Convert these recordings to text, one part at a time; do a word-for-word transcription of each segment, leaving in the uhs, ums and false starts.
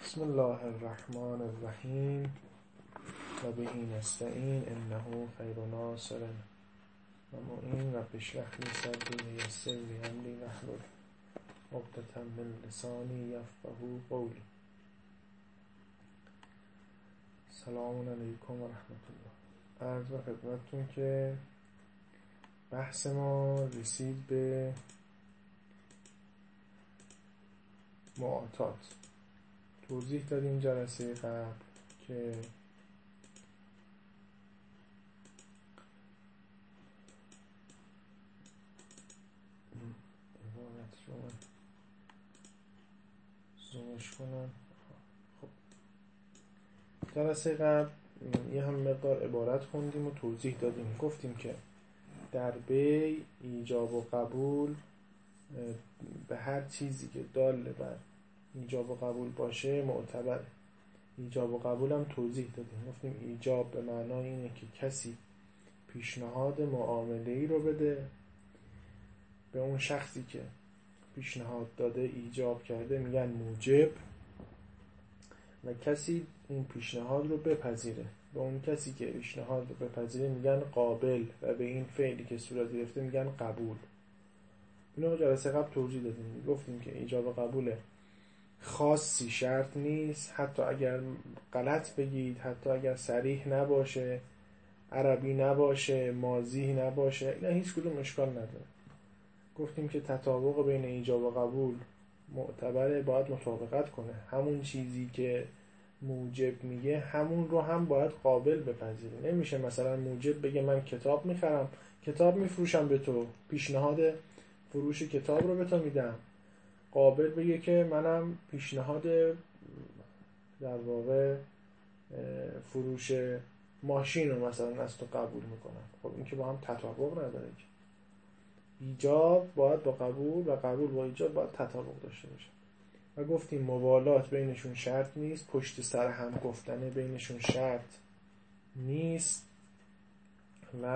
بسم الله الرحمن الرحیم و به نستعین انه خیر ناصر و معین. رب اشرح لی صدری و یسر لی امری واحلل عقدة من لسانی یفقهوا قولی. سلام علیکم و رحمت الله. عرض به خدمتتون که بحث ما رسید به معاطات. توضیح دادیم جلسه قبل که عبارت رو من زومش کنم. خب جلسه قبل یه هم مقدار عبارت خوندیم و توضیح دادیم. گفتیم که در بی ایجاب و قبول به هر چیزی که دال بر ایجاب و قبول باشه معتبره. ایجاب و قبول هم توضیح دادیم. گفتیم ایجاب به معنای اینه که کسی پیشنهاد معامله ای رو بده به اون شخصی که پیشنهاد داده ایجاب کرده میگن موجب، و کسی اون پیشنهاد رو بپذیره به اون کسی که پیشنهاد رو بپذیره میگن قابل، و به این فعلی که صورت گرفته میگن قبول. اینو جلسه قبل توضیح دادیم. گفتیم که ایجاب و قبول خاصی شرط نیست، حتی اگر غلط بگید، حتی اگر صریح نباشه، عربی نباشه، ماضی نباشه، اینا هیچ کدوم اشکال نداره. گفتیم که تطابق بین ایجاب و قبول معتبره، باید مطابقت کنه. همون چیزی که موجب میگه همون رو هم باید قابل بپذیره. نمیشه مثلا موجب بگه من کتاب میخرم، کتاب میفروشم به تو، پیشنهاد فروش کتاب رو به تو میدم. قابل بگه که منم پیشنهاد در واقع فروش ماشین رو مثلا از تو قبول میکنم. خب این که با هم تطابق نداره که. ایجاب باید با قبول و قبول با ایجاب باید تطابق داشته باشه. و گفتیم موالات بینشون شرط نیست، پشت سر هم گفتن بینشون شرط نیست. و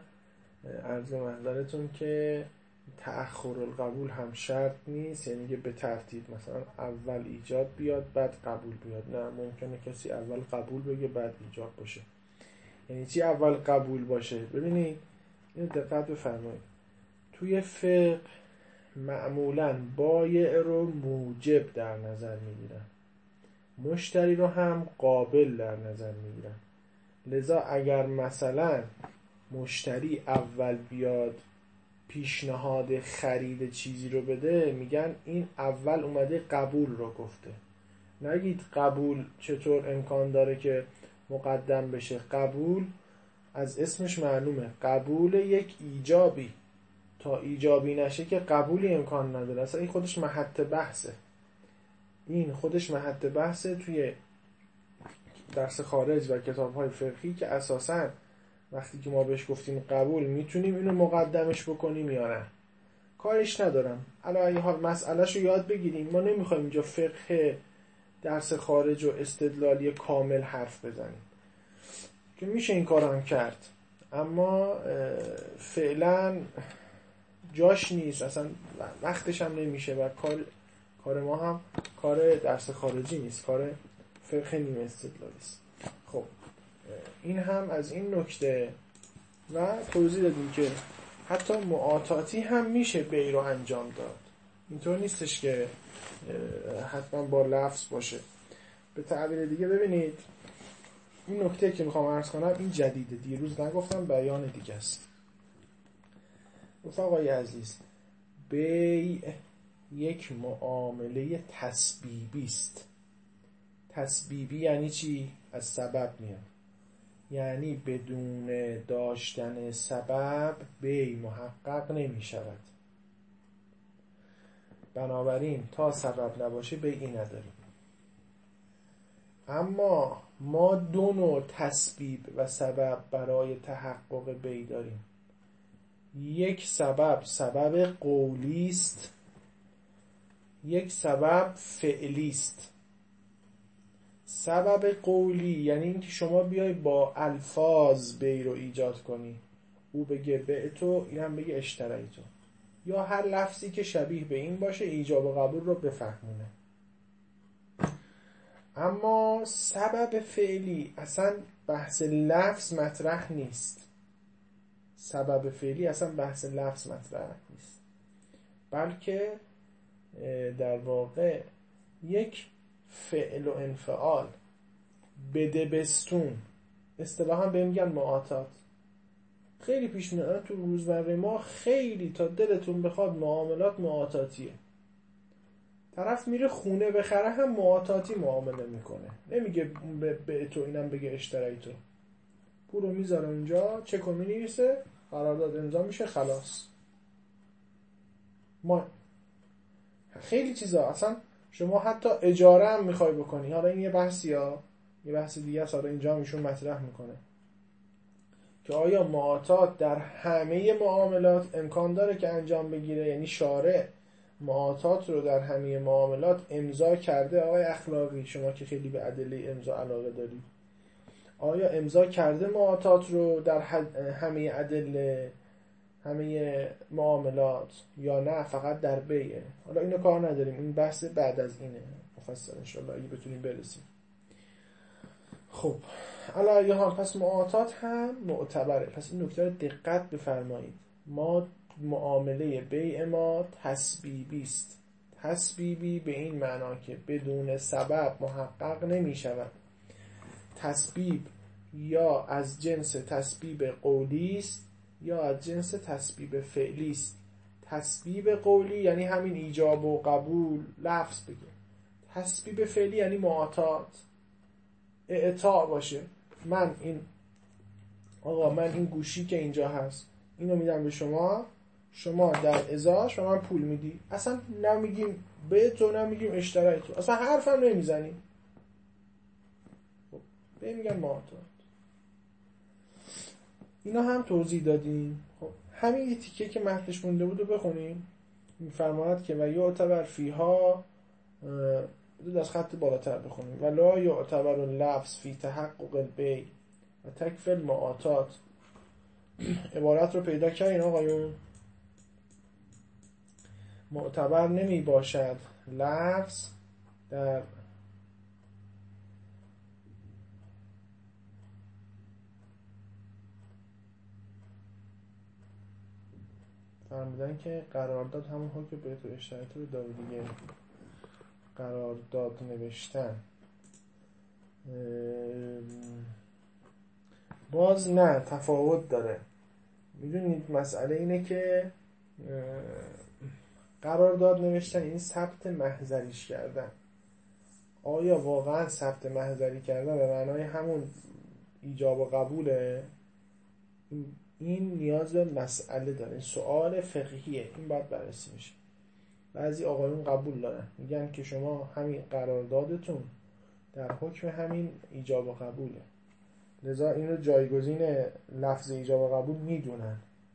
عرض محضرتون که تأخر القبول هم شرط نیست، یعنی که به ترتیب مثلا اول ایجاب بیاد بعد قبول بیاد. نه، ممکنه کسی اول قبول بگه بعد ایجاب باشه. یعنی چی اول قبول باشه؟ ببینید اینو دقت بفرمایید. توی فقه معمولاً بایع رو موجب در نظر میگیرن، مشتری رو هم قابل در نظر میگیرن. لذا اگر مثلا مشتری اول بیاد پیشنهاد خرید چیزی رو بده، میگن این اول اومده قبول رو گفته. نگید قبول چطور امکان داره که مقدم بشه. قبول از اسمش معلومه، قبول یک ایجابی. تا ایجابی نشه که قبولی امکان نداره. اصلا این خودش محط بحثه. این خودش محط بحثه توی درس خارج و کتاب‌های فقهی که اساساً وقتی که ما بهش گفتیم قبول میتونیم اینو مقدمش بکنیم یا نه. کارش ندارم. علی ای حال مسئلهشو یاد بگیریم. ما نمیخوایم اینجا فقه درس خارج و استدلالی کامل حرف بزنیم که میشه این کار هم کرد، اما فعلا جاش نیست، اصلا وقتش هم نمیشه و کار کار ما هم کار درس خارجی نیست، کار فقه نیم استدلالی است. خب این هم از این نکته. و توضیح دادیم که حتی معاطاتی هم میشه بی رو انجام داد. اینطور نیستش که حتما با لفظ باشه. به تعبیر دیگه ببینید، این نکته که میخوام عرض کنم این جدیده، دیروز نگفتم، بیان دیگه است. رفقای عزیز، بی یک معامله تسبیبی است. تسبیبی یعنی چی؟ از سبب میاد. یعنی بدون داشتن سبب بی محقق نمی شود. بنابراین تا سبب نباشه بی نداریم. اما ما دو نوع تسبیب و سبب برای تحقق بی داریم. یک سبب سبب قولی است، یک سبب فعلی است. سبب قولی یعنی اینکه شما بیای با الفاظ بی رو ایجاد کنی، او بگه بعتو، این هم بگه اشتریتو، یا هر لفظی که شبیه به این باشه ایجاب و قبول رو بفهمونه. اما سبب فعلی اصلا بحث لفظ مطرح نیست. سبب فعلی اصلا بحث لفظ مطرح نیست، بلکه در واقع یک فعل و انفعال بده بستون، اصطلاحا به میگن معاطات. خیلی پیش میاد تو روزمره ما، خیلی تا دلتون بخواد معاملات معاطاتیه. طرف میره خونه بخره هم معاطاتی معامله میکنه، نمیگه به, به تو اینم بگه اشترایی تو. پولو میذاره اونجا، چکو مینویسه، قرارداد امضا میشه، خلاص. ما خیلی چیزا اصلا شما حتی اجاره هم میخوای بکنی. حالا این یه بحثی ها یه بحث دیگه است، حالا اینجا میشون مطرح میکنه که آیا معاطات در همه معاملات امکان داره که انجام بگیره؟ یعنی شارع معاطات رو در همه معاملات امضا کرده؟ آقای اخلاقی، شما که خیلی به ادله امضا علاقه داری، آیا امضا کرده معاطات رو در همه ادله همه معاملات یا نه فقط در بیعه؟ حالا اینو کار نداریم، این بحث بعد از اینه مفصل ان شاء الله اگه بتونیم برسیم. خب علی یه حال پس معاطات هم معتبره. پس این نکته رو دقت بفرمایید. ما معامله بیع ما تسبیبی است. تسبیبی به این معنا که بدون سبب محقق نمی شود. تسبیب یا از جنس تسبیب قولی است یا از جنس تسبیب فعلی است. تسبیب قولی یعنی همین ایجاب و قبول لفظ بگه. تسبیب فعلی یعنی معاطات، اعطا باشه. من این آقا من این گوشی که اینجا هست اینو میدم به شما، شما در ازاش و من پول میدی. اصلا نمیگیم به تو، نمیگیم اشترای تو، اصلا حرفم نمیزنیم. خب به میگن معاطات. اینا هم توضیح دادیم. خب همین یه تیکه که متنش مونده بود رو بخونیم. میفرماید که و یعتبر فیها، دو دست خط بالاتر بخونیم، ولا یعتبر اللفظ فی تحقق البیع و تکفی المعاطات. عبارت رو پیدا کردین آقایون؟ معتبر نمی باشد لفظ در فرمودن که قرارداد همون ها که به تو اشتراط رو داره دیگه، قرارداد نوشتن. باز نه، تفاوت داره. میدونید مسئله اینه که قرارداد نوشتن این ثبت محضریش کردن. آیا واقعا ثبت محضری کردن به معنای همون ایجاب و قبوله؟ این نیاز به مسئله داره، این سوال فقهیه، این باید بررسی میشه. بعضی آقایون قبول دارن، میگن که شما همین قراردادتون در حکم همین ایجاب و قبوله، لذا اینو جایگزین لفظ ایجاب و قبول میدونن.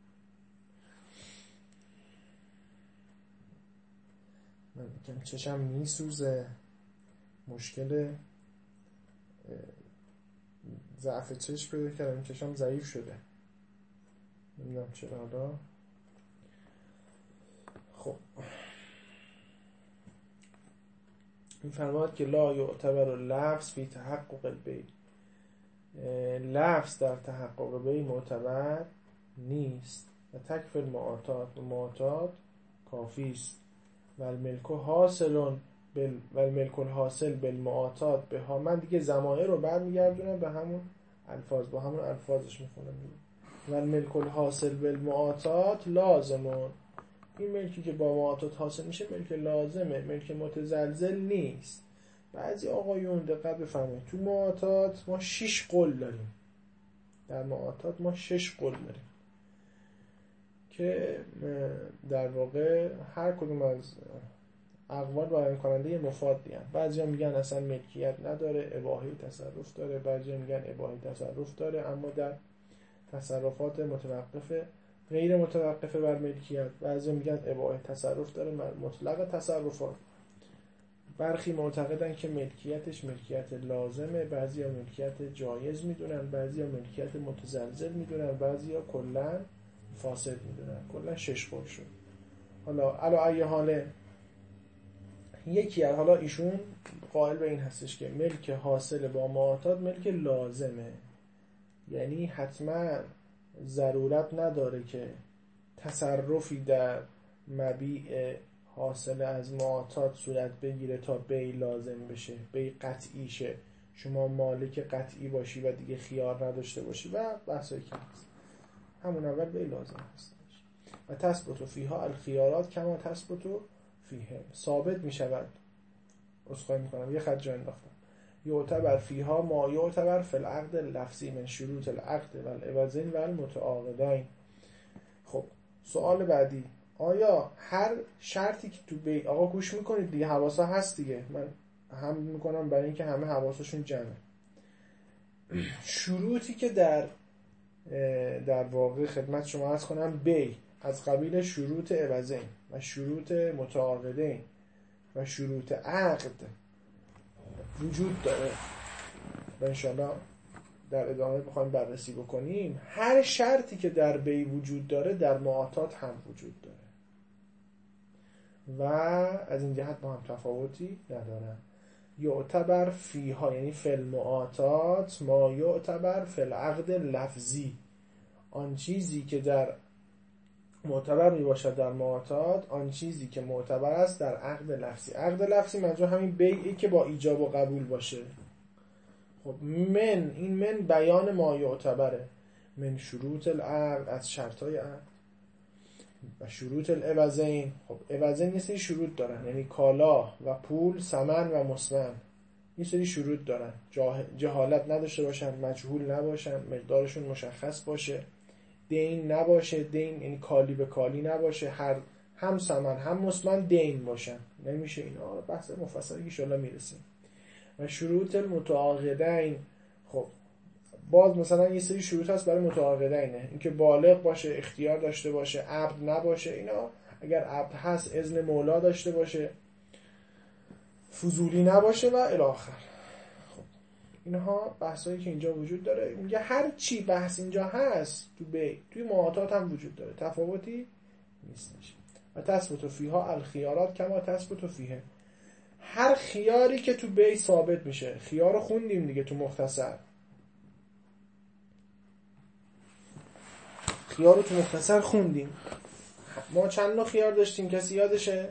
من میگم چشم میسوزه، مشکل ضعف چشم پیدا کردم، چشم ضعیف شده، نمیدونم چرا. حالا خب میفرماد که لا یعتبر لفظ فی تحقق البیع، لفظ در تحقق بیع معتبر نیست. و تکفی المعاطات، معاطات کافی است. و الملک حاصل بل و الملک الحاصل بالمعاطات بها. من دیگه ضمائر رو برمیگردونم به همون الفاظ، با همون الفاظش میخونم. و الملک الحاصل بالمعاطات لازمون، این ملکی که با معاطات حاصل میشه ملک لازمه، ملک متزلزل نیست. بعضی آقایون دقت بفرمایید، تو معاطات ما شش قول داریم. در معاطات ما شش قول داریم که در واقع هر کدوم از اقوال بیان کننده مفادی هستند. بعضیا میگن اصلا ملکیت نداره، اباحه تصرف داره. بعضیا میگن اباحه تصرف داره اما در تصرفات متوقفه، غیر متوقفه بر ملکیت. بعضیا میگن اباحه تصرف داره مطلق تصرفات. برخی معتقدن که ملکیتش ملکیت لازمه، بعضیا ملکیت جایز میدونن، بعضیا ملکیت متزلزل میدونن، بعضیا کلا فاسد میدونن. کلا شش قول شد. حالا علی ای حاله یکی از حالا ایشون قائل به این هستش که ملک حاصل با معتاد ملک لازمه، یعنی حتما ضرورت نداره که تصرفی در مبیع حاصل از معتاد صورت بگیره تا بی لازم بشه، بی قطعی شه، شما مالک قطعی باشی و دیگه خیار نداشته باشی و بحثایی که هست. همون اول بی لازم هستش. و تثبت فیها الخیارات کما تثبت فیه، ثابت می شود، اسخای می کنم یه خط جا انداختم، یعتبر فیها ما یعتبر فی العقد لفظی من شروط العقد و العوضین و المتعاقدین. خب سوال بعدی، آیا هر شرطی که تو بی آقا گوش میکنید دیگه، حواسا هست دیگه، من هم میکنم برای اینکه همه حواسشون جمعه. شروطی که در در واقع خدمت شما عرض کنم بی از قبیل شروط عوضین و شروط متعاقدین و شروط عقد وجود داره و انشاءالله در ادامه بخوایم بررسی بکنیم، هر شرطی که در بی وجود داره در معاتات هم وجود داره و از این جهت با هم تفاوتی ندارن. یعتبر فیها یعنی فی المعاتات ما یعتبر فی العقد لفظی، آن چیزی که در معتبر می باشد در معاتات، آن چیزی که معتبر است در عقد لفظی. عقد لفظی منظور همین بیعی که با ایجاب و قبول باشه. خب من، این من بیان ما یعتبره، من شروط العقد از شرطای عقد و شروط العوضین. خب عوضین یه سری شروط دارن، یعنی کالا و پول، ثمن و مسمن، یه سری شروط دارن، جهالت نداشته باشن، مجهول نباشن، مقدارشون مشخص باشه، دین نباشه، دین یعنی کالی به کالی نباشه، هر هم ثمن هم مسمن دین باشن، نمیشه. اینا بحث مفصلی ان شاء الله میرسیم. و شروط المتعاقدین، خب باز مثلا یه سری شروط هست برای متعاقدینه، اینکه بالغ باشه، اختیار داشته باشه، عبد نباشه، اینا اگر عبد هست اذن مولا داشته باشه، فضولی نباشه و الی آخر. خب اینها بحثایی که اینجا وجود داره. میگه هر چی بحث اینجا هست تو بی توی معاتات هم وجود داره، تفاوتی نیستش. و تثبت فیها الخیارات کما تثبت فیه، هر خیاری که تو بی ثابت میشه. خیار خوندیم دیگه تو مختصر، خیار رو تو مختصر خوندیم. ما چند نوع خیار داشتیم کسی یادشه؟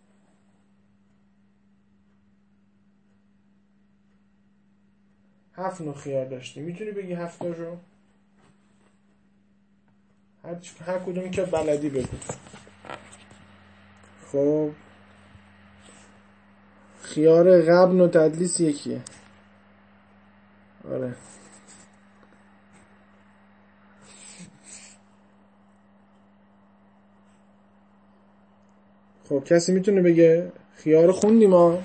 هفت نوع خیار داشتیم. میتونی بگی هفتاشو؟ هر, هر کدومی که بلدی بگو. خب خیار غبن و تدلیس یکیه. آره خب کسی میتونه بگه؟ خیار خوندیم ما.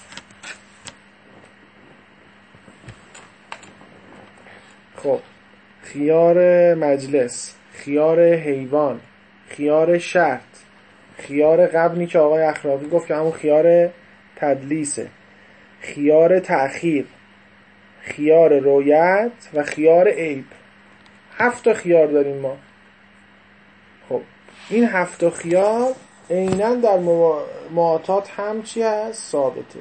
خب خیار مجلس، خیار حیوان، خیار شرط، خیار غبنی که آقای اخلاقی گفت که همون خیار تدلیسه، خیار تأخیر، خیار رویت و خیار عیب. هفت تا خیار داریم ما. خب این هفت تا خیار عیناً در معاتات هم چی هست؟ ثابته.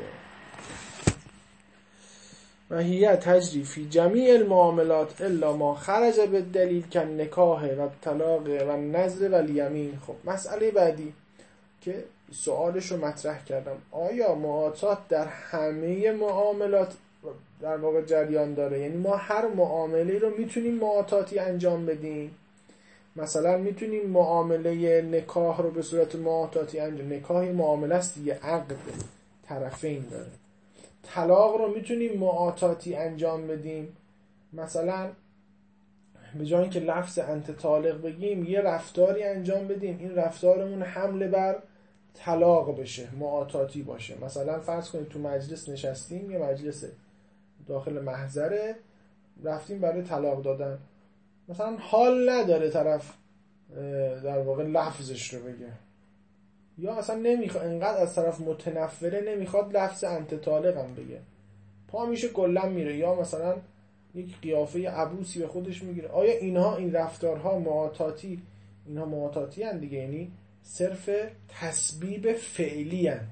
و هی تجری فی جمیع المعاملات الا ما خرج بالدلیل کن نکاح و طلاق و نذر و الیمین. خب مسئله بعدی که سوالش رو مطرح کردم، آیا معاتات در همه معاملات در واقع جریان داره؟ یعنی ما هر معامله رو میتونیم معاتاتی انجام بدیم؟ مثلا میتونیم معامله نکاح رو به صورت معاتاتی انجام، نکاح معامله است دیگه، عقد طرفین داره. طلاق رو میتونیم معاتاتی انجام بدیم، مثلا به جای اینکه لفظ انت طالق بگیم یه رفتاری انجام بدیم، این رفتارمون حمله بر طلاق بشه، معاتاتی باشه. مثلا فرض کنید تو مجلس نشستیم، یه مجلس داخل محضره، رفتیم برای طلاق دادن، مثلا حال نداره طرف در واقع لفظش رو بگه، یا اصلا نمیخواد، انقدر از طرف متنفره نمیخواد لفظ انت طالق هم بگه، پا میشه کلا میره، یا مثلا یک قیافه عبوسی به خودش میگیره. آیا اینها، این رفتارها معاتاتی، اینها معاتاتی هن دیگه، یعنی صرف تسبیب فعلی هن،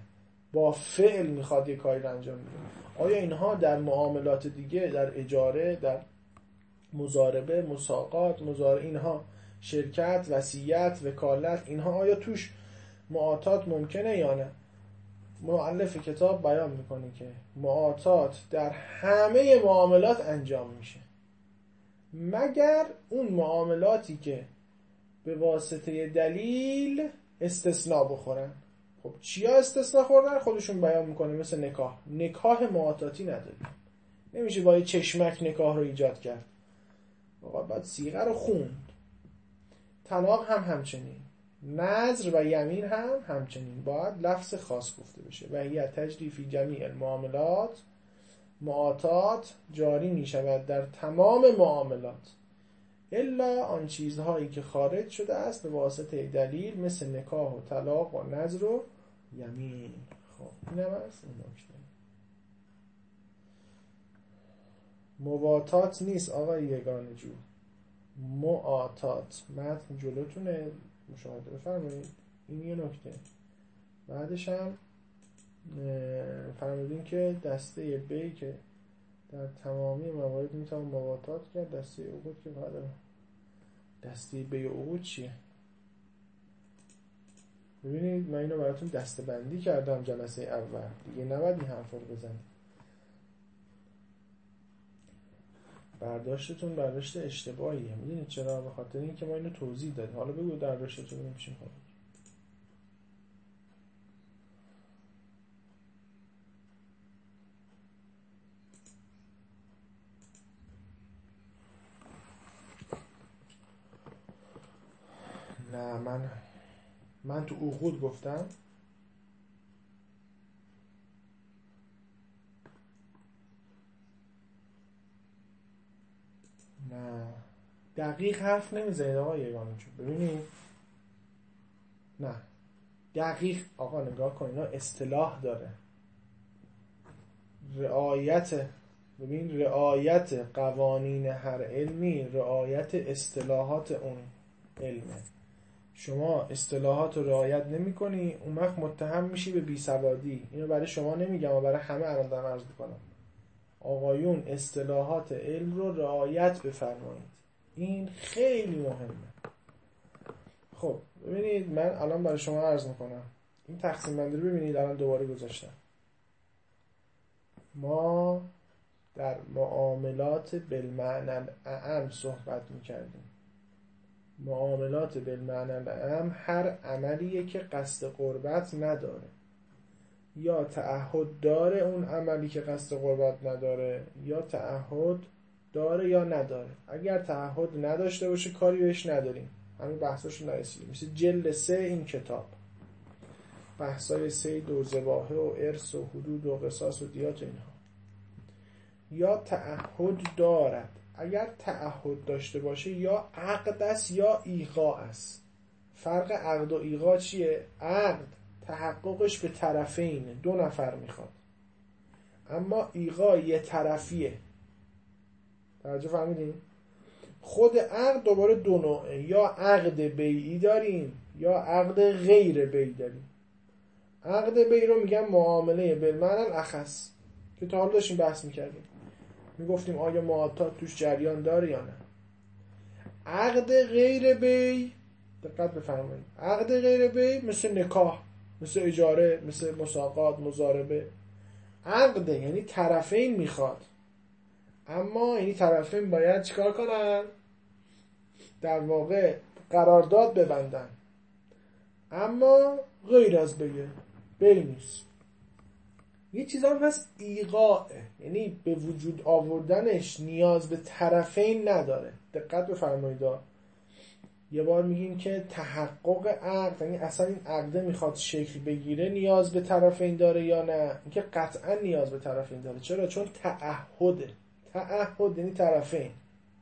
با فعل میخواد یک کاری رو انجام بده. آیا اینها در معاملات دیگه، در اجاره، در مضاربه، مساقات، مضاربه، اینها شرکت، وصیت، وکالت، اینها آیا توش معاطات ممکنه یا نه؟ مؤلف کتاب بیان میکنه که معاطات در همه معاملات انجام میشه، مگر اون معاملاتی که به واسطه دلیل استثناء بخورن. خب چیا استثناء خوردن؟ خودشون بیان میکنه، مثل نکاح. نکاح معاطاتی نداریم، نمیشه با یه چشمک نکاح رو ایجاد کرد، واقعا باید صیغه رو خوند. طلاق هم همچنین، نذر و یمین هم همچنین باید لفظ خاص گفته بشه. و هی تجری فی جمیع المعاملات، معاطات جاری می شود در تمام معاملات الا آن چیزهایی که خارج شده است به واسطه دلیل، مثل نکاح و طلاق و نذر و یمین. خب این هم است این نکته. مواتات نیست آقای یگانه جو، معاطات. متن جلوتونه، مشاهده بفرمایید. این یه نکته. بعدش هم فرمودین که دسته بی که در تمامی موارد میتوان مواتات کرد، دسته عقود که بعد دسته بی عقود چیه؟ ببینید من اینو براتون دسته بندی کردم جلسه اول، دیگه نباید این حرف رو بزنید. برداشتتون برداشت اشتباهیه. میدونید چرا؟ به خاطر اینکه ما اینو توضیح دادیم. حالا بگو برداشتتون رو میشیم کنید. نه من من تو عقود گفتم. نه دقیق حرف نمیزنید آقا یگانه چون ببینید. نه دقیق آقا نگاه کن، اینا اصطلاح داره. رعایت، ببین رعایت قوانین هر علمی رعایت اصطلاحات اون علمه. شما اصطلاحات رو رعایت نمی کنی، اون وقت متهم میشی به بیسوادی. اینو برای شما نمیگم و برای همه الان دارم عرض میکنم. آقایون اصطلاحات علم رو رعایت بفرمایید، این خیلی مهمه. خب ببینید من الان برای شما عرض میکنم، این تقسیم بندی رو ببینید الان دوباره گذاشتم. ما در معاملات بالمعنی الاعم صحبت میکردیم. معاملات بالمعنی الاعم هر عملیه که قصد قربت نداره، یا تعهد داره اون عملی که قصد قربت نداره، یا تعهد داره یا نداره. اگر تعهد نداشته باشه کاری بهش نداریم، همین بحثاشو نرسیدیم. مثل جلد سه این کتاب، بحثای سید و ذباحه و ارث و حدود و قصاص و دیات اینها. یا تعهد دارد، اگر تعهد داشته باشه یا عقد است یا ایقاع است. فرق عقد و ایقاع چیه؟ عقد تحققش به طرفین، دو نفر میخواد، اما ایقاع یه طرفیه. توجه فهمیدین؟ خود عقد دوباره دو نوعه، یا عقد بیعی داریم یا عقد غیر بیعی داریم. عقد بیعی رو میگم معامله بالمعنی الاخص که تا حالا داشتیم بحث میکردیم، میگفتیم آیا معاطات توش جریان داره یا نه. عقد غیر بیع، دقت بفرمایید، عقد غیر بیع مثل نکاح، مثل اجاره، مثل مساقات، مضاربه. عقد یعنی طرفین میخواد، اما یعنی طرفین باید چیکار کنن؟ در واقع قرارداد ببندن، اما غیر از بیع، بیع نیست. یه چیز هم هست ایقاعه، یعنی به وجود آوردنش نیاز به طرفین نداره. دقت بفرمایید، یه بار میگیم که تحقق عقد، یعنی اصلا این عقده میخواد شکل بگیره نیاز به طرفین داره یا نه؟ اینکه قطعا نیاز به طرفین داره. چرا؟ چون تعهده. تعهد یعنی طرفین.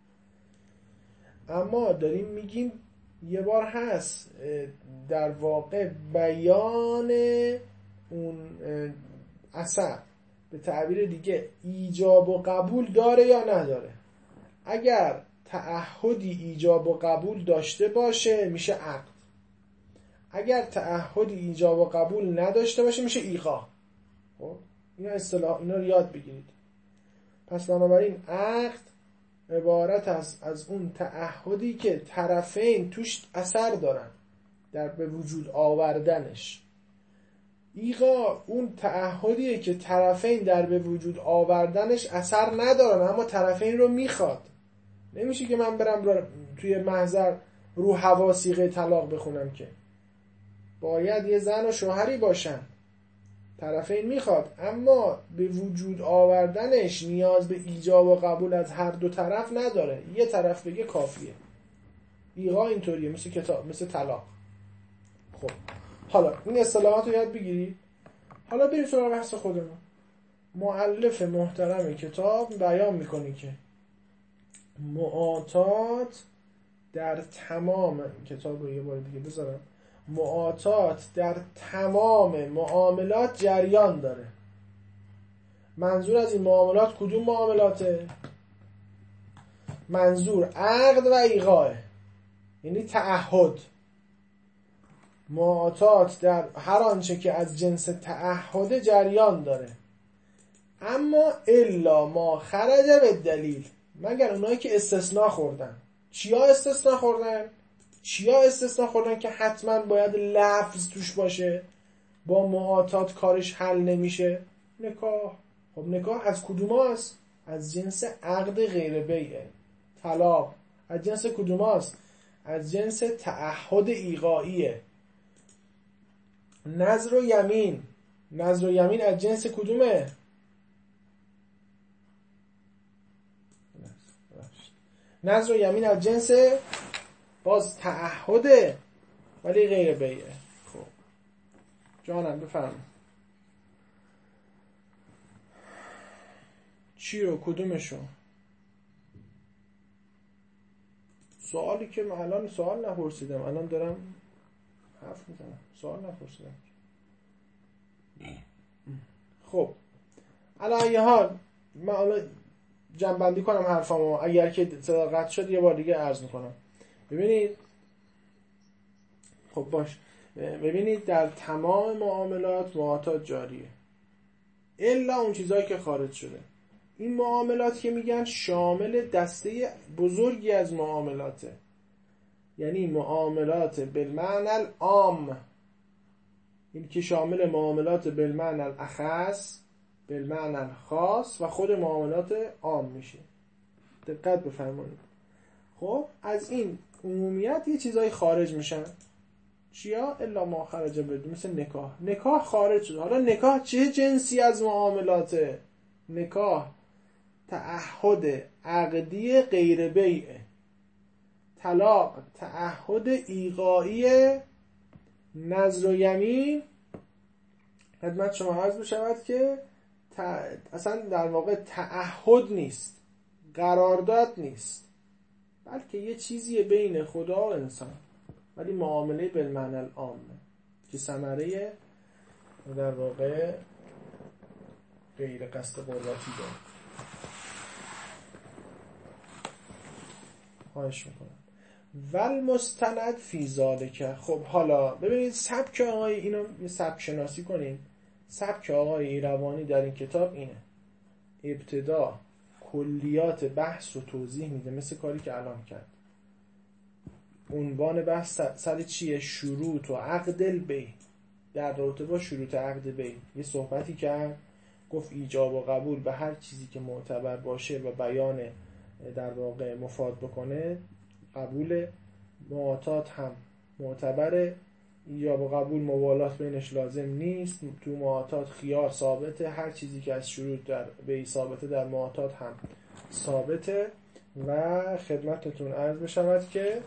اما داریم میگیم یه بار هست در واقع بیان اون اثر به تعبیر دیگه ایجاب و قبول داره یا نداره. اگر تعهدی ایجاب و قبول داشته باشه میشه عقد، اگر تعهدی ایجاب و قبول نداشته باشه میشه ایقاع. خب اینا اصطلاح، اینا رو یاد بگیرید. پس بنابراین عقد عبارت است از اون تعهدی که طرفین توش اثر دارن در به وجود آوردنش. ایغا اون تعهدیه که طرفین در به وجود آوردنش اثر ندارن اما طرفین رو میخواد. نمیشه که من برم توی محضر رو هوا صیغه طلاق بخونم، که باید یه زن و شوهری باشن، طرفین میخواد، اما به وجود آوردنش نیاز به ایجاب و قبول از هر دو طرف نداره، یه طرف بگه کافیه. ایغا اینطوریه، مثل کتاب، مثل طلاق. خب حالا این اصطلاحات رو یاد بگیرید. حالا بریم سراغ بحث خودمون. مؤلف محترم کتاب بیان میکنه که معاطات در تمام، کتاب رو یه بار دیگه بذارم، معاطات در تمام معاملات جریان داره. منظور از این معاملات کدوم معاملاته؟ منظور عقد و ایغاه، یعنی تعهد. معاطات در هر آنچه که از جنس تعهد جریان داره، اما الا ما خرج به دلیل، مگر اونایی که استثناء خوردن. چیا استثناء خوردن؟ چیا استثناء خوردن که حتما باید لفظ توش باشه؟ با معاطات کارش حل نمیشه. نکاح. خب نکاح از کدوم هست؟ از جنس عقد غیر بیعه. طلاق از جنس کدوم هست؟ از جنس تعهد ایغائیه. نذر و یمین، نذر و یمین از جنس کدومه؟ نذر و یمین از جنس باز تعهده ولی غیر بیعه. خب جانم بفرمایید، چی رو کدومشو؟ سوالی که من الان سوال نپرسیدم، الان دارم حرف میزنم، سوال نپرسیدم. خب الان یه حال من الان جمع‌بندی کنم حرفامو، اگر که صدا قطع شد یه بار دیگه عرض میکنم. ببینید خب باش ببینید در تمام معاملات معاطات جاریه الا اون چیزایی که خارج شده. این معاملات که میگن شامل دسته بزرگی از معاملاته، یعنی معاملات بالمعنی العام، این که شامل معاملات بالمعنی الاخص، بالمعنی الخاص و خود معاملات عام میشه. دقت بفرمایید. خب از این عمومیت یه چیزای خارج میشن. چیا؟ الا ما خرج بدون، مثل نکاح. نکاح خارج شد. حالا نکاح چه جنسی از معاملاته؟ نکاح تعهد عقدی غیر بیعه. طلاق تعهد ایغائی. نذر و یمین خدمت شما عرض بشود که ت... اصلا در واقع تعهد نیست، قرارداد نیست، بلکه یه چیزیه بین خدا و انسان، ولی معامله بالمعنی العام که ثمره در واقع غیر قصد قربتی داره. خواهش میکنم. ول مستند فی ذالک. خب حالا ببینید سبک آقای اینو یه سبک شناسی کنیم. سبک آقای ایروانی در این کتاب اینه: ابتدا کلیات بحث رو توضیح میده، مثل کاری که الان کرد. عنوان بحث سر چیه؟ شروط و عقد البیع. در رابطه با شروط عقد بیع یه صحبتی کرد، گفت ایجاب و قبول به هر چیزی که معتبر باشه و بیان در واقع مفاد بکنه قبول. معاطات هم معتبره، ایجاب و قبول موالات بینش لازم نیست. تو معاطات خیار ثابته، هر چیزی که از شروط در بیع ثابته در معاطات هم ثابته. و خدمتتون عرض بشود که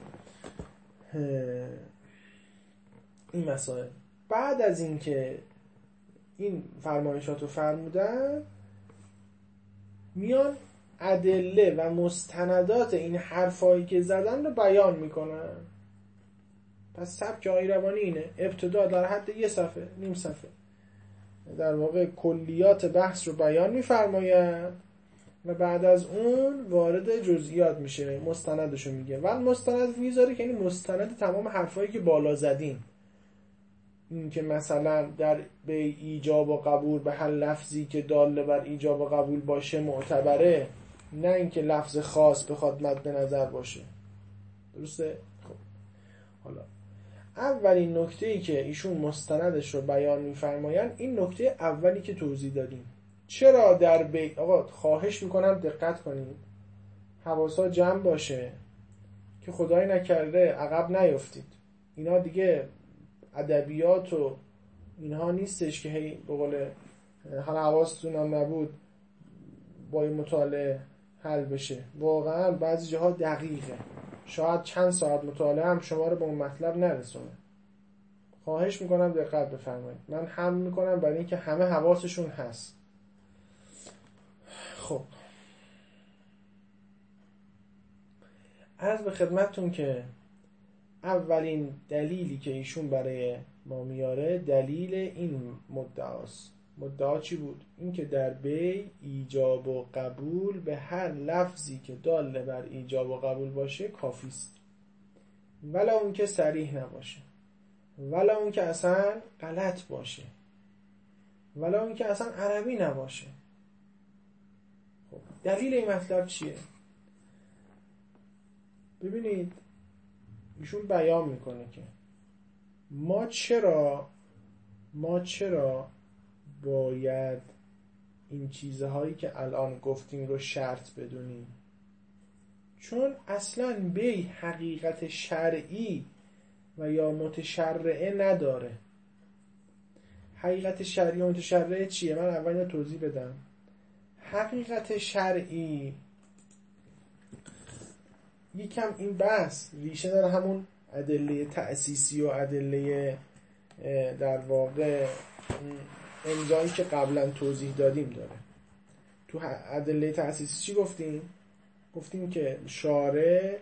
این مسائل بعد از این که این فرمایشات رو فرمودن، میان ادله و مستندات این حرفایی که زدن رو بیان میکنن. پس سبک آقای ایروانی اینه: ابتدا در حد یه صفحه، نیم صفحه، در واقع کلیات بحث رو بیان میفرماید و بعد از اون وارد جزئیات میشه، مستندش رو میگه. و مستند میذاره که یعنی مستند تمام حرفایی که بالا زدیم. این که مثلا در به ایجاب و قبول به هر لفظی که دال بر ایجاب و قبول باشه معتبره، نه اینکه لفظ خاص بخواد مد نظر باشه. درسته؟ خب حالا اولین نکته‌ای که ایشون مستندش رو بیان می‌فرمایند این نکته اولی که توضیح دادیم. چرا در بیت، آقا خواهش میکنم دقت کنید، حواسا جمع باشه که خدای نکرده عقب نیفتید. اینا دیگه ادبیات و اینها نیستش که هی به قول حالا حواستون هم نبود با این مطالعه حل بشه. واقعا بعضی جاها دقیقه، شاید چند ساعت مطالعه هم شما رو به اون مطلب نرسونه. خواهش میکنم دقت بفرمایید. من هم میکنم برای اینکه همه حواسشون هست. خب عرض به خدمتتون که اولین دلیلی که ایشون برای ما میاره دلیل این مدعاست. مدعا چی بود؟ این که در بی ایجاب و قبول به هر لفظی که دال بر ایجاب و قبول باشه کافی است، ولا اون که صریح نباشه، ولا اون که اصلا غلط باشه، ولا اون که اصلا عربی نباشه. خب دلیل این مطلب چیه؟ ببینید ایشون بیان میکنه که ما چرا ما چرا باید این چیزهایی که الان گفتیم رو شرط بدونیم. چون اصلا بی حقیقت شرعی و یا متشرعه نداره. حقیقت شرعی و متشرعه چیه؟ من اول اینو توضیح بدم. حقیقت شرعی یکم این بحث ریشه در همون ادله تأسیسی و ادله در واقع امضایی که قبلا توضیح دادیم داره. تو ادله تأسیسی چی گفتیم؟ گفتیم که شارع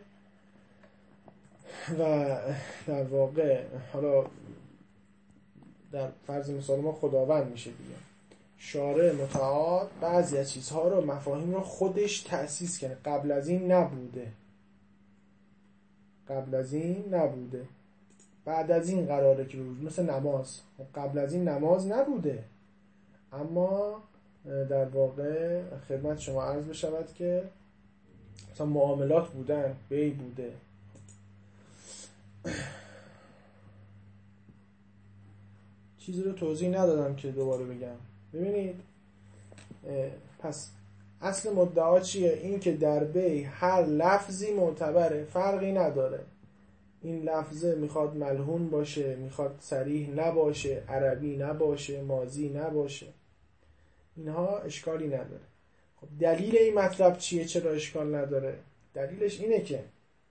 و در واقع حالا در فرض مثال ما خداوند میشه دیگه، شارع متعال بعضی از چیزها رو مفاهیم رو خودش تأسیس کنه. قبل از این نبوده قبل از این نبوده بعد از این قراره که بروز. مثل نماز، قبل از این نماز نبوده، اما در واقع خدمت شما عرض بشود که مثلا معاملات بودن، بی بوده. چیزی رو توضیح ندادم که دوباره بگم. ببینید پس اصل مدعا چیه؟ این که در بی هر لفظی معتبره، فرقی نداره این لفظه میخواد ملحون باشه، میخواد صریح نباشه، عربی نباشه، ماضی نباشه، اینها اشکالی نداره. خب دلیل این مطلب چیه؟ چرا اشکال نداره؟ دلیلش اینه که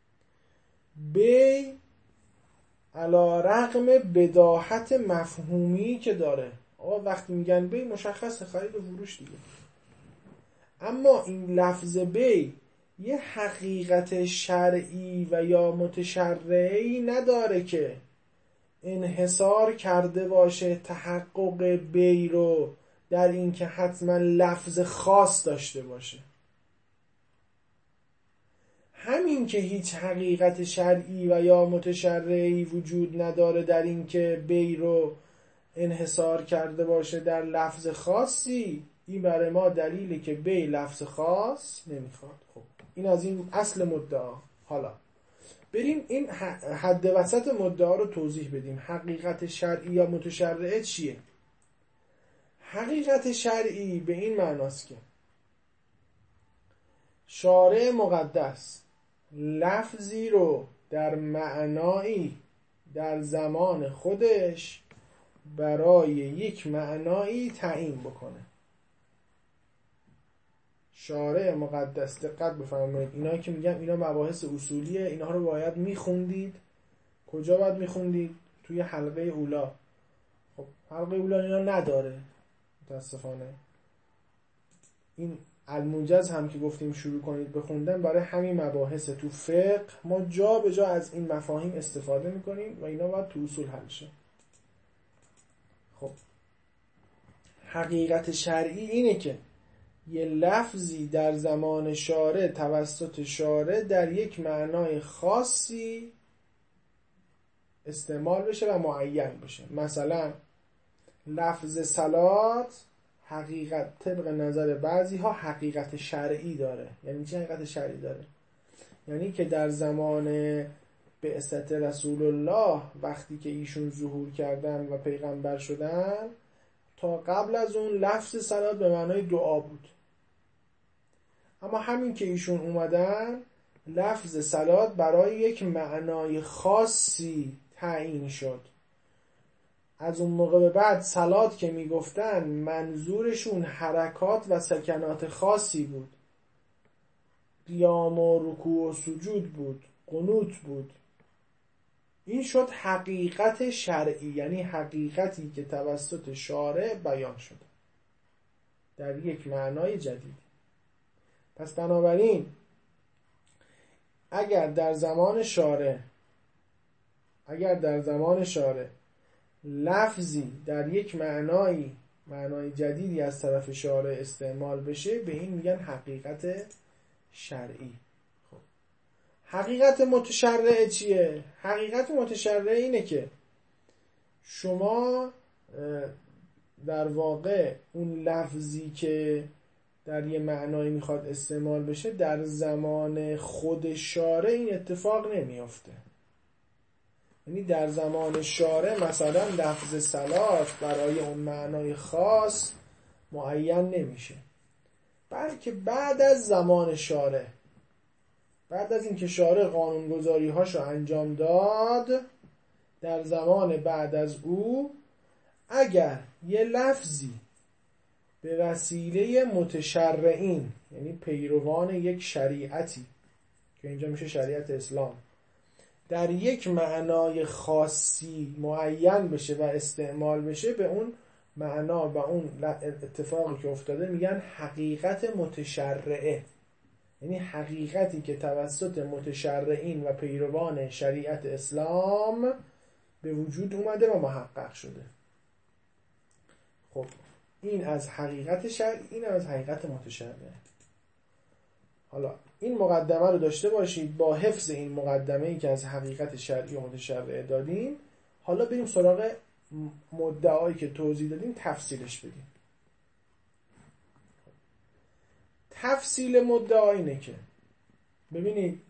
بی علی رغم بداهت مفهومی که داره، آقا وقتی میگن بی مشخصه خرید و فروش دیگه، اما این لفظ بی یه حقیقت شرعی و یا متشرعی نداره که انحصار کرده باشه تحقق بی رو در این که حتما لفظ خاص داشته باشه. همین که هیچ حقیقت شرعی و یا متشرعی وجود نداره در این که بی رو انحصار کرده باشه در لفظ خاصی، این برای ما دلیلی که بی لفظ خاص نمیخواد. خب این از این اصل مدعا. حالا بریم این حد وسط مدعا رو توضیح بدیم. حقیقت شرعی یا متشرعه چیه؟ حقیقت شرعی به این معناست که شارع مقدس لفظی رو در معنایی در زمان خودش برای یک معنایی تعیین بکنه. شارع مقدس، دقت بفرمایید، اینا که میگم اینا مباحث اصولیه، اینا رو باید میخوندید. کجا باید میخوندید؟ توی حلقه اولا. خب حلقه اولا اینا نداره متاسفانه. این الموجز هم که گفتیم شروع کنید بخوندن برای همین مباحث. تو فقه ما جا به جا از این مفاهیم استفاده میکنیم و اینا باید تو اصول حل شه. خب حقیقت شرعی اینه که یه لفظی در زمان شارع توسط شارع در یک معنای خاصی استعمال بشه و معین بشه. مثلا لفظ صلات حقیقت طبق نظر بعضی ها حقیقت شرعی داره. یعنی چه حقیقت شرعی داره؟ یعنی که در زمان بعثت رسول الله وقتی که ایشون ظهور کردن و پیغمبر شدن، تا قبل از اون لفظ صلات به معنای دعا بود، اما همین که ایشون اومدن لفظ صلات برای یک معنای خاصی تعیین شد. از اون موقع به بعد صلات که میگفتن منظورشون حرکات و سکنات خاصی بود، قیام و رکوع و سجود بود، قنوت بود. این شد حقیقت شرعی، یعنی حقیقتی که توسط شارع بیان شده در یک معنای جدید. پس بنابراین اگر در زمان شارع اگر در زمان شارع لفظی در یک معنایی معنای جدیدی از طرف شارع استعمال بشه، به این میگن حقیقت شرعی. خب حقیقت متشرعه چیه؟ حقیقت متشرعه اینه که شما در واقع اون لفظی که در یه معنایی میخواد استعمال بشه، در زمان خود شارع این اتفاق نمیافته. یعنی در زمان شارع مثلا لفظ صلات برای اون معنای خاص معین نمیشه، بلکه بعد از زمان شارع، بعد از اینکه شارع قانونگذاری هاشو انجام داد، در زمان بعد از او اگر یه لفظی به وسیله متشرعین، یعنی پیروان یک شریعتی که اینجا میشه شریعت اسلام، در یک معنای خاصی معین بشه و استعمال بشه، به اون معنا و اون اتفاقی که افتاده میگن حقیقت متشرعه. یعنی حقیقتی که توسط متشرعین و پیروان شریعت اسلام به وجود اومده و محقق شده. خب این از حقیقت شرعی، این از حقیقت متشرعه. حالا این مقدمه رو داشته باشید. با حفظ این مقدمه‌ای که از حقیقت شرعی و متشرعه دادیم، حالا بریم سراغ مدعایی که توضیح دادیم تفصیلش بدیم. تفصیل مدعا اینه که ببینید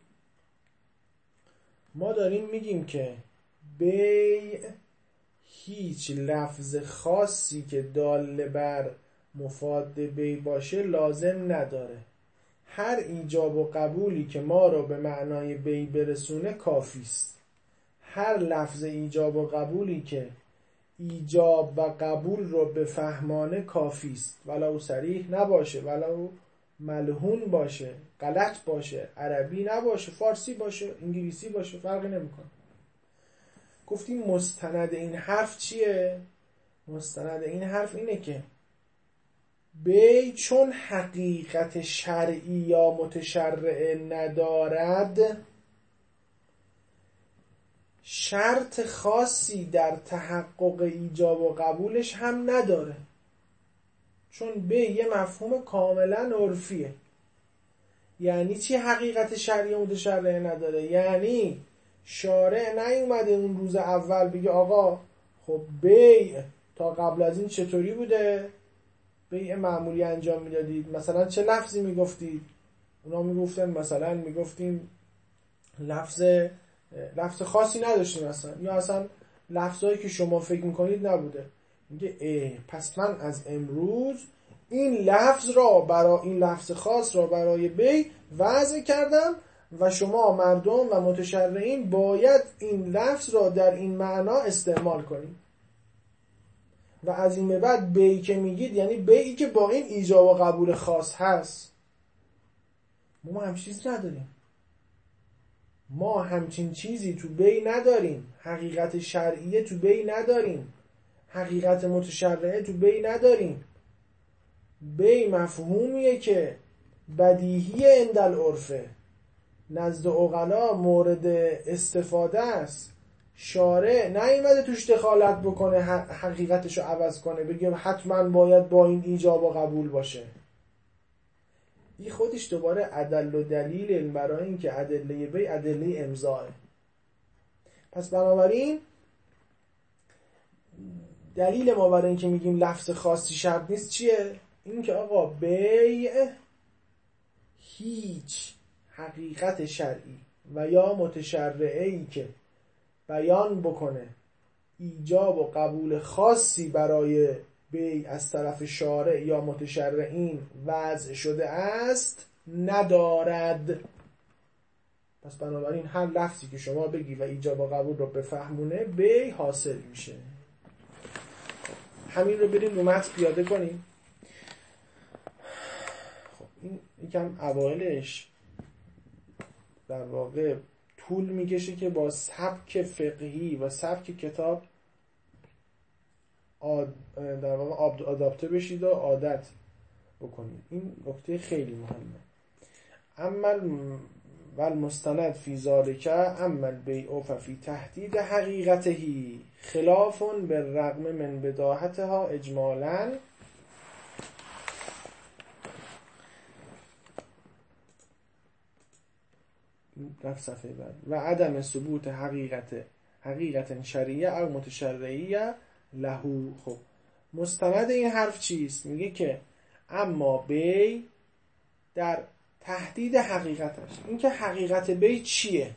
ما داریم میگیم که بیع هیچ لفظ خاصی که دال بر مفاد بیع باشه لازم نداره. هر ایجاب و قبولی که ما رو به معنای بیع برسونه کافی است. هر لفظ ایجاب و قبولی که ایجاب و قبول رو بفهمانه کافی است، ولو صریح نباشه، ولو ملحون باشه، غلط باشه، عربی نباشه، فارسی باشه، انگلیسی باشه، فرقی نمیکنه. گفتیم مستند این حرف چیه؟ مستند این حرف اینه که بیع چون حقیقت شرعی یا متشرعه ندارد، شرط خاصی در تحقق ایجاب و قبولش هم نداره، چون بیع یه مفهوم کاملا عرفیه. یعنی چی حقیقت شرعی و متشرعه نداره؟ یعنی شارع نیومده اون روز اول بگه آقا خب بیع تا قبل از این چطوری بوده؟ بیع معمولی انجام میدادید، مثلا چه لفظی میگفتید؟ اونا میگفتن مثلا میگفتیم لفظ لفظ خاصی نداشتیم اصلا، یا اصلا لفظایی که شما فکر میکنید نبوده. میگه اه پس من از امروز این لفظ را برای این لفظ خاص را برای بیع وضع کردم و شما مردم و متشرعین باید این لفظ را در این معنا استعمال کنید. و از این به بعد بیعی که میگید یعنی بیعی که با این ایجاب و قبول خاص هست. ما همچین چیزی نداریم. ما همچین چیزی تو بیع نداریم. حقیقت شرعیه تو بیع نداریم. حقیقت متشرعه تو بیع نداریم. بیع مفهومیه که بدیهی عند العرفه، نزد عقلا مورد استفاده است. شارع نیومده توش دخالت بکنه حقیقتشو عوض کنه، بگه حتما باید با این ایجاب و قبول باشه. این خودش دوباره ادل و دلیل برای این که ادله بیع ادله امضاه. پس بنابراین دلیل ما برای اینکه میگیم لفظ خاصی شرط نیست چیه؟ این که آقا بیع هیچ حقیقت شرعی و یا متشرعی که بیان بکنه ایجاب و قبول خاصی برای بیع از طرف شارع یا متشرعین وضع شده است ندارد. پس بنابراین هر لفظی که شما بگی و ایجاب و قبول رو بفهمونه بیع حاصل میشه. همین رو بریم رو متن پیاده کنیم. خب این یکم اوایلش در واقع طول میکشه که با سبک فقهی و سبک کتاب آد در واقع آداپته بشید و عادت بکنید. این نکته خیلی مهمه. اما والمستند فی ذالک اما البیع ففی تحدید حقیقته خلاف بالرغم من بداهتها اجمالا رفت صفحه بعد و عدم ثبوت حقیقت حقیقت شرعیه او متشرعیه لهو. خب مستند این حرف چیست؟ میگه که اما بی در تحدید حقیقتش، این که حقیقت بی چیه؟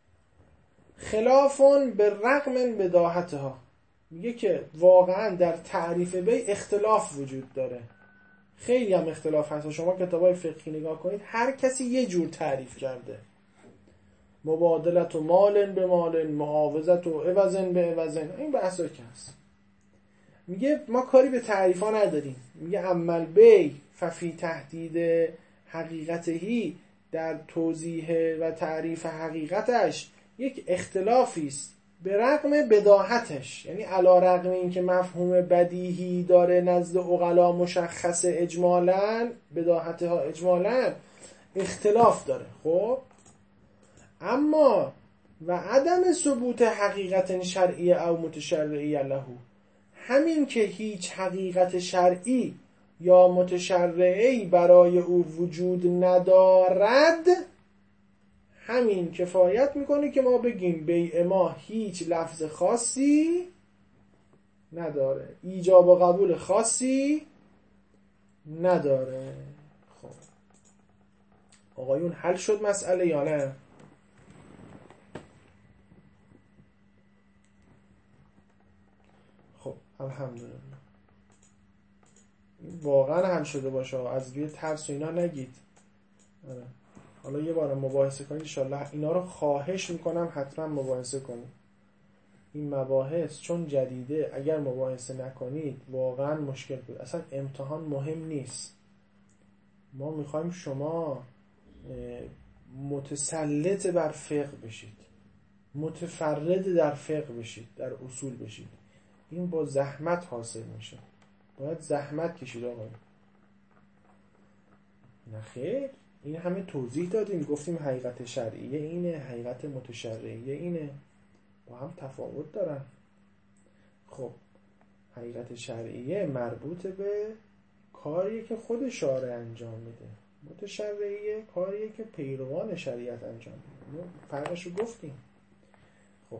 خلافون به رغم بداهتها، میگه که واقعا در تعریف بی اختلاف وجود داره. خیلی هم اختلاف هست. شما کتابای فقهی نگاه کنید هر کسی یه جور تعریف کرده. مبادلت و مالن به مالن، معاوضت و عوضن به عوضن، این بحثا که هست. میگه ما کاری به تعریفا نداریم. میگه عمل بی ففی تحدید حقیقتهی، در توضیح و تعریف حقیقتش یک اختلافی است به رغم بداهتش، یعنی علی رغم این که مفهوم بدیهی داره نزد عقلا مشخص اجمالاً، بداهتها اجمالاً اختلاف داره. خب اما و عدم ثبوت حقیقت شرعی او متشرعی له، همین که هیچ حقیقت شرعی یا متشرعی برای او وجود ندارد، همین کفایت میکنه که ما بگیم بیع ما هیچ لفظ خاصی نداره، ایجاب و قبول خاصی نداره. خب آقایون حل شد مسئله یا نه؟ خب الحمدلله. واقعا حل شده باشه، از روی ترس و اینا نگید. آره. حالا یه بار مباحثه کنید انشالله. اینا رو خواهش میکنم حتما مباحثه کنید. این مباحث چون جدیده اگر مباحثه نکنید واقعا مشکل بود. اصلا امتحان مهم نیست. ما میخوایم شما متسلط بر فقه بشید، متفرد در فقه بشید، در اصول بشید. این با زحمت حاصل میشه. باید زحمت کشید آقا. نه خیر، این همه توضیح دادیم، گفتیم حقیقت شرعیه اینه، حقیقت متشرعیه اینه، با هم تفاوت دارن. خب حقیقت شرعیه مربوط به کاریه که خود شارع انجام میده، متشرعیه کاریه که پیروان شریعت انجام میده. فرقش رو گفتیم. خب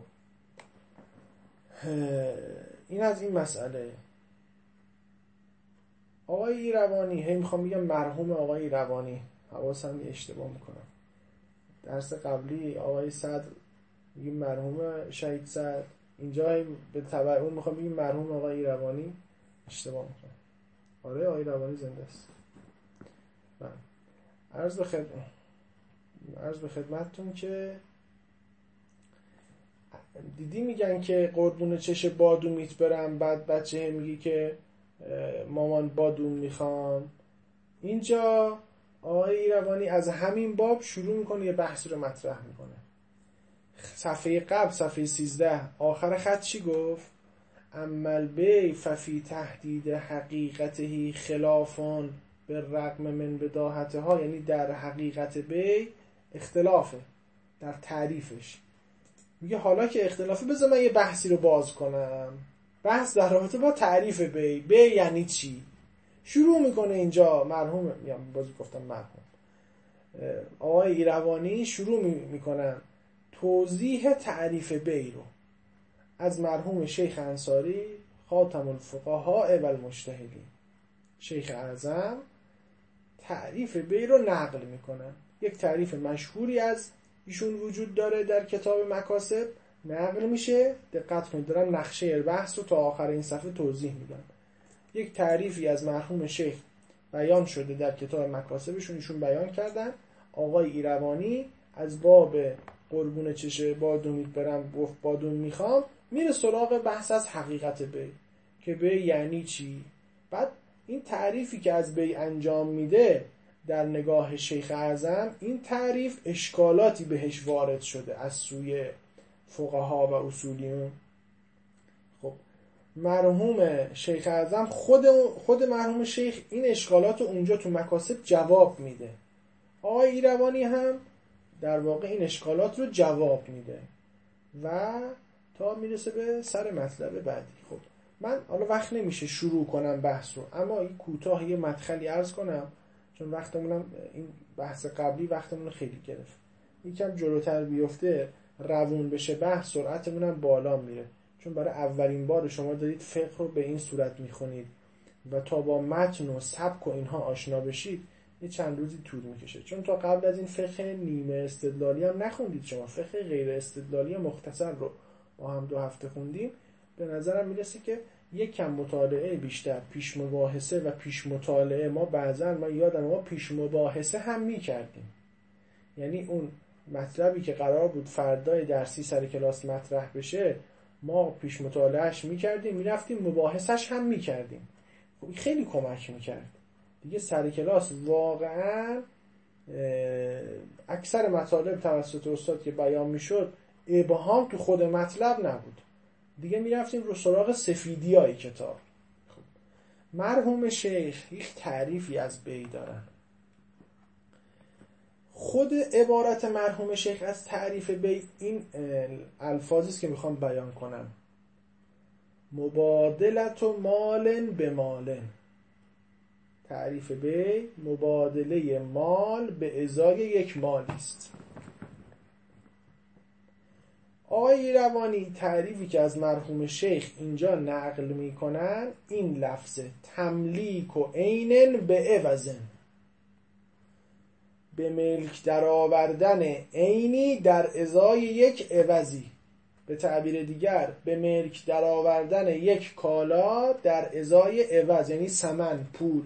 این از این مسئله. آقای ایروانی، هی میخوام بگم مرحوم آقای ایروانی، حواسم اشتباه میکنم. درس قبلی آقای صدر میگیم مرحوم شهید صدر، اینجا به تبع اون میخوام بگیم مرحوم آقای ایروانی، اشتباه میکنم. آره آقای ایروانی زنده است. من عرض به خدمت عرض به خدمتتون که دیدی میگن که قربون چش بادومیت برم، بعد بچه میگی که مامان بادوم میخوام. اینجا آقای ایروانی از همین باب شروع میکنه یه بحث رو مطرح میکنه. صفحه قبل صفحه سیزده آخر خط چی گفت؟ عمل بی ففی تحدید حقیقته خلافان به رغم من بداهتها، یعنی در حقیقت بی اختلافه در تعریفش. میگه حالا که اختلافه بذار من یه بحثی رو باز کنم، بحث در رابطه با تعریف بی. بی یعنی چی؟ شروع میکنه اینجا مرحوم، میگم بازی گفتم مرحوم آقای ایروانی شروع میکنن توضیح تعریف بی رو از مرحوم شیخ انصاری خاتم الفقهاء و المجتهدین، شیخ اعظم تعریف بی رو نقل میکنن. یک تعریف مشهوری از ایشون وجود داره در کتاب مکاسب، نقل میشه. دقت کنید دارم نقشه بحث رو تا آخر این صفحه توضیح میدم. یک تعریفی از مرحوم شیخ بیان شده در کتاب مکاسبشون، ایشون بیان کردن. آقای ایروانی از باب قربون چشه بادونیت برم گفت بادون میخوام، میره سراغ بحث از حقیقت بی که بی یعنی چی. بعد این تعریفی که از بی انجام میده در نگاه شیخ اعظم، این تعریف اشکالاتی بهش وارد شده از سوی فقها و اصولیون. خب مرحوم شیخ اعظم خود خود مرحوم شیخ این اشکالات اونجا تو مکاسب جواب میده، آقای ایروانی هم در واقع این اشکالات رو جواب میده و تا میرسه به سر مطلب بعدی. خب من حالا وقت نمیشه شروع کنم بحث رو، اما این کوتاه یه مدخلی عرض کنم چون وقتمونم این بحث قبلی وقتمون خیلی گرفت. یکم جلوتر بیفته روون بشه بحث، سرعتمونم بالا میره، چون برای اولین بار شما دارید فقه رو به این صورت میخونید و تا با متن و سبک و اینها آشنا بشید یه چند روزی طول میکشه. چون تا قبل از این فقه نیمه استدلالی هم نخوندید شما، فقه غیر استدلالی مختصر رو با هم دو هفته خوندیم. به نظرم میرسه که یک کم مطالعه بیشتر، پیش مباحثه و پیش مطالعه، ما بعضا ما یادم ما پیش مباحثه هم میکردیم، یعنی اون مطلبی که قرار بود فردای درسی سر کلاس مطرح بشه ما پیش مطالعهش میکردیم، میرفتیم مباحثش هم میکردیم. خب خیلی کمک میکرد دیگه. سر کلاس واقعا اکثر مطالب توسط استاد که بیان میشد ابهام تو خود مطلب نبود، دیگه میرفتیم رو سراغ سفیدی های کتاب. خب مرحوم شیخ یک تعریفی از بی دارن. خود عبارت مرحوم شیخ از تعریف بی این الفاظی است که میخوام بیان کنم: مبادلت و مال به مال. تعریف بی مبادله مال به ازای یک مالی است. آقای ایروانی تعریفی که از مرحوم شیخ اینجا نقل میکنن این لفظ تملیک و عین به عوضن، به ملک در آوردن عینی در ازای یک عوضی. به تعبیر دیگر به ملک در آوردن یک کالا در ازای عوض، یعنی ثمن، پول.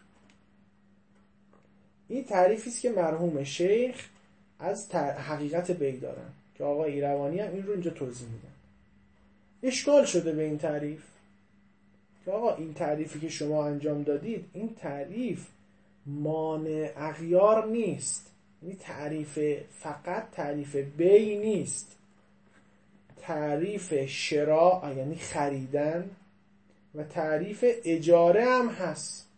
این تعریفی است که مرحوم شیخ از حقیقت بی دارن که آقای ایروانی هم این رو اینجا توضیح میدن. اشکال شده به این تعریف که آقا این تعریفی که شما انجام دادید این تعریف مانع اغیار نیست، این تعریف فقط تعریف بی نیست، تعریف شراء یعنی خریدن و تعریف اجاره هم هست.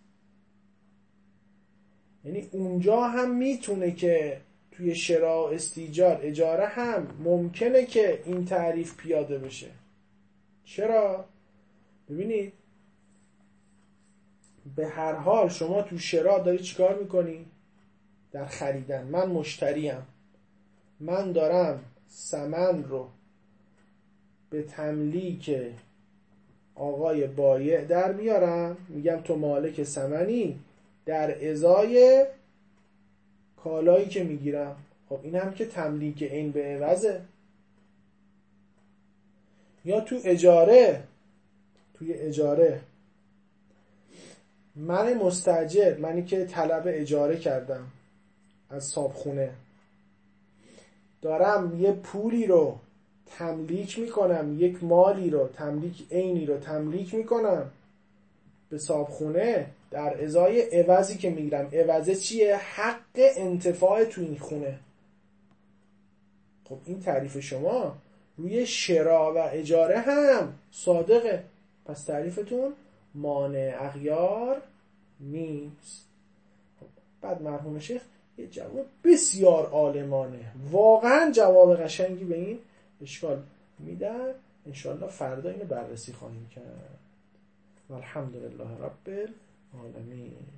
یعنی اونجا هم میتونه که توی شراء استیجار اجاره هم ممکنه که این تعریف پیاده بشه. چرا؟ ببینید به هر حال شما تو شراء داری چیکار میکنی؟ در خریدن من مشتریم، من دارم ثمن رو به تملیک آقای بایع در میارم، میگم تو مالک ثمنی در ازای کالایی که میگیرم. خب این هم که تملیک عین به عوضه. یا تو اجاره، توی اجاره من مستاجر، منی که طلب اجاره کردم از صاحبخونه، دارم یه پولی رو تملیک میکنم، یک مالی رو تملیک عینی رو تملیک میکنم به صاحبخونه در ازای عوضی که میگیرم. عوضه چیه؟ حق انتفاع تو این خونه. خب این تعریف شما روی شراء و اجاره هم صادقه، پس تعریفتون مانع اغیار نیست. خب بعد مرحوم شیخ یه جواب بسیار عالمانه، واقعا جواب قشنگی به این اشکال میدن. انشالله فردا اینو بررسی خواهیم کرد. والحمدلله رب العالمین.